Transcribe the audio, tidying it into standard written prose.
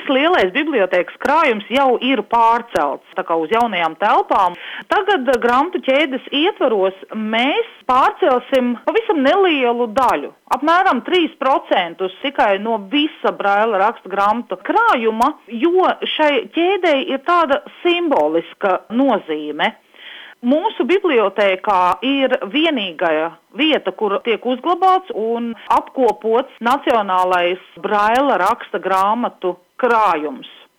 šis lielais bibliotēkas krājums jau ir pārcelts tā kā uz jaunajām telpām. Tagad grāmatu ķēdes ietvaros mēs pārcelsim pavisam nelielu daļu, apmēram 3% tikai no visa Braila raksta grāmatu krājuma, jo šai ķēdei ir tāda simboliska nozīme. Mūsu bibliotēkā ir vienīgā vieta, kur tiek uzglabāts un apkopots nacionālais Braila raksta grāmatu krājums.